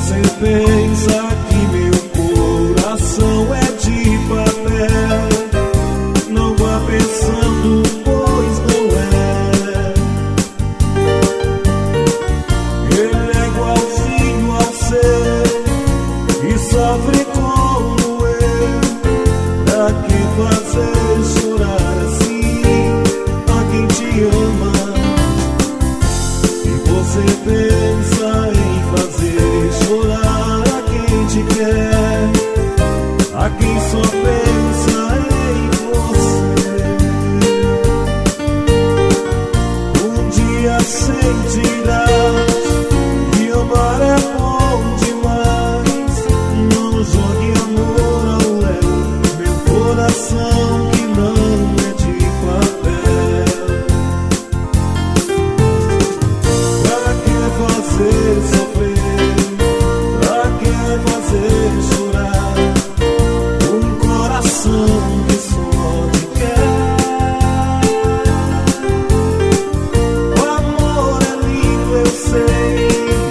você pensa que meu coração é de papel, não vá pensando, pois não é. Ele é igualzinho ao seu e sofre como eu. Pra que fazer chorar assim a quem te ama? E você pensa em fazer chorar a quem te quer, a quem só pensa em você. Um dia sentirás que amar é bom demais. Não jogue amor ao léu, meu coração que não é de papel. Pra que fazer sofrer? Pra que fazer chorar um coração que só te quer? O amor é lindo, eu sei,